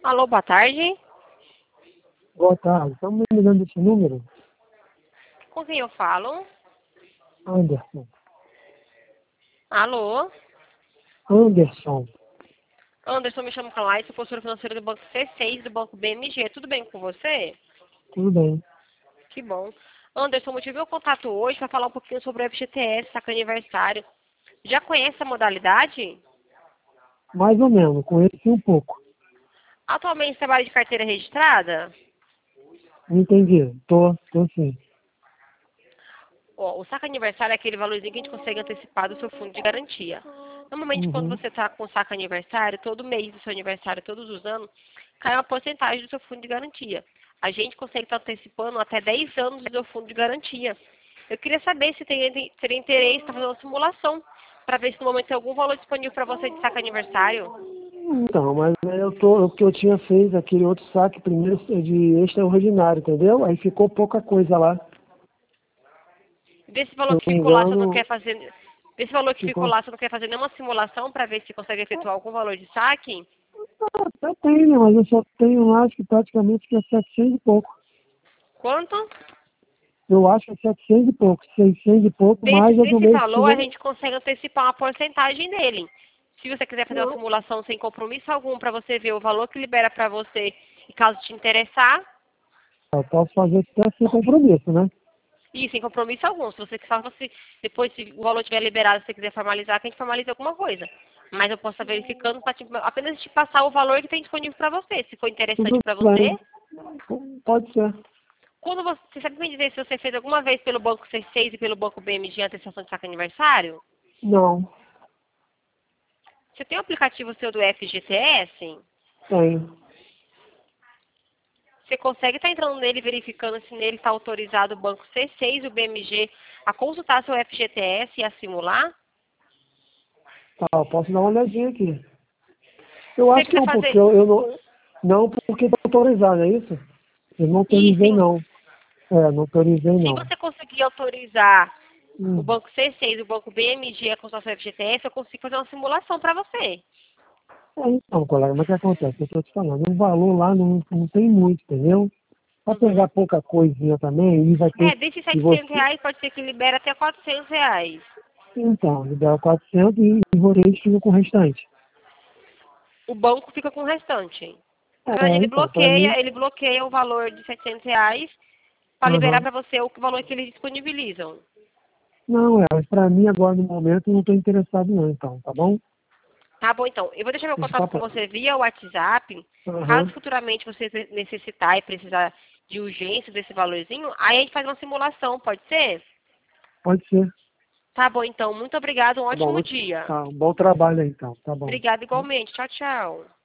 Alô, boa tarde. Boa tarde. Estamos me ligando desse número? Com quem eu falo? Anderson. Alô? Anderson. Anderson, me chamo Calais, sou consultora financeira do Banco C6 do Banco BMG. Tudo bem com você? Tudo bem. Que bom. Anderson, eu tive o contato hoje para falar um pouquinho sobre o FGTS, saca aniversário. Já conhece a modalidade? Mais ou menos. Conheci um pouco. Atualmente trabalha de carteira registrada? Não entendi. Tô sim. Ó, o saca aniversário é aquele valorzinho que a gente consegue antecipar do seu fundo de garantia. Normalmente, quando Uhum. você está com saca aniversário, todo mês do seu aniversário, todos os anos, cai uma porcentagem do seu fundo de garantia. A gente consegue estar antecipando até 10 anos do seu fundo de garantia. Eu queria saber se teria interesse em fazer uma simulação, para ver se no momento tem algum valor disponível para você de saca aniversário. Então, mas o que eu tinha feito, aquele outro saque primeiro de extraordinário, entendeu? Aí ficou pouca coisa lá. Desse Se valor eu que não me ficou lá, você não engano, quer fazer. Desse valor que ficou ficou. lá, você não quer fazer nenhuma simulação para ver se consegue efetuar algum valor de saque? Até tem, né? Mas eu só tenho lá, acho que praticamente que é 700 e pouco. Quanto? Eu acho que é 700 e pouco. 600 e pouco, Desse, mais a do desse mês que valor, a vem. gente consegue antecipar uma porcentagem dele. Se você quiser fazer uma Não. simulação sem compromisso algum para você ver o valor que libera para você e caso te interessar, Eu posso fazer até sem compromisso, né? e sem compromisso algum. Se você quiser, você, depois se o valor estiver liberado, se você quiser formalizar, que a gente formalize alguma coisa. Mas eu posso estar verificando para apenas te passar o valor que tem disponível para você. Se for interessante Tudo para você, bem. Pode ser. quando você sabe me dizer se você fez alguma vez pelo Banco C6 e pelo Banco BMG a antecipação de saque aniversário? Não, Você tem o aplicativo seu do FGTS? tenho. Você consegue estar entrando nele, verificando se nele está autorizado o Banco C6 e o BMG a consultar seu FGTS e a simular? Tá, eu posso dar uma olhadinha aqui. Eu Se você acho que quiser não, porque fazer eu não. Não, porque está autorizado, é isso? Eu não isso, autorizei, não. Não autorizei, se não. você conseguir autorizar o Hum. Banco C6 e o Banco BMG a consultar seu FGTS, eu consigo fazer uma simulação para você. Então, colega, mas o que acontece? Eu estou te falando, o valor lá não tem muito, entendeu? Para Uhum. pegar pouca coisinha também, e vai ter. Desses E R$ você. 700 pode ser que libera até R$ 400. Então, me dá 400 e vocês ficam com o restante. O banco fica com o restante. Na verdade, Então, para mim. ele bloqueia o valor de R$ 700 para liberar Aham. para você o valor que eles disponibilizam. Não, mas para mim agora no momento eu não estou interessado não, então, tá bom? Tá bom, então. Eu vou deixar meu Só contato com pra... você via WhatsApp. Caso Aham. futuramente você necessitar e precisar de urgência desse valorzinho, aí a gente faz uma simulação, pode ser? Pode ser. Tá bom, então. Muito obrigada. Um Tá bom, ótimo dia. tá, um bom trabalho aí então, tá bom. Obrigada igualmente. Tchau, tchau.